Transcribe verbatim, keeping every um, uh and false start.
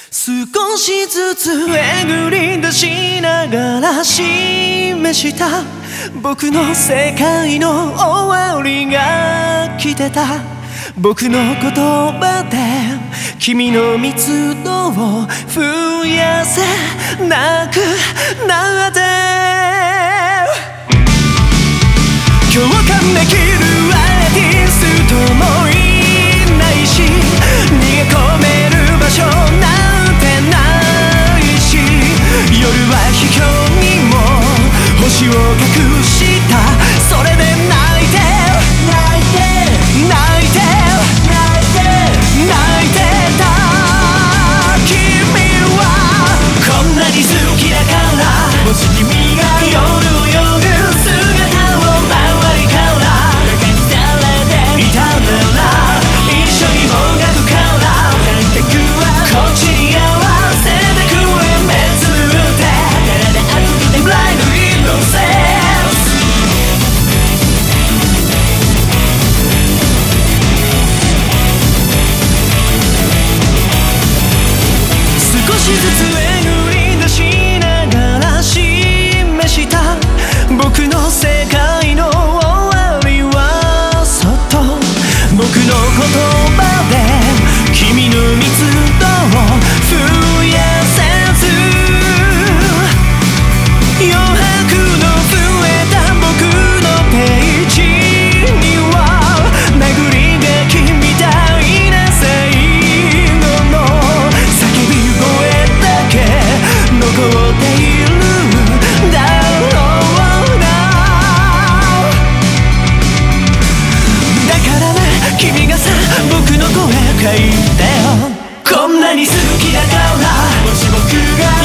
少しずつえぐり出しながら示した僕の世界の終わりが来てた。僕の言葉で君の密度を増やせなくなって、共感できるアーティストもいないし、逃げ込める場所なんてないし、夜は秘境にも星を隠した。それで泣いて泣いて泣いて泣いて泣いてた。君はこんなに好きだから、もし君が夜を泳ぐ姿を周りから馬鹿にされていたなら、一緒に音楽から観客はこっちに合わせてくれ。目つぶって体熱くてブライドイノセンス。少しずつえぐり出しながら示した僕の世界の終わりは、そっと僕の言葉で君の密度を増やせず、余白の増えた僕のページには殴り書きみたいな最後の叫び声だけ残っているだろうな。だからね、君がさ僕の声書いてよ。こんなに好きだから、もし僕が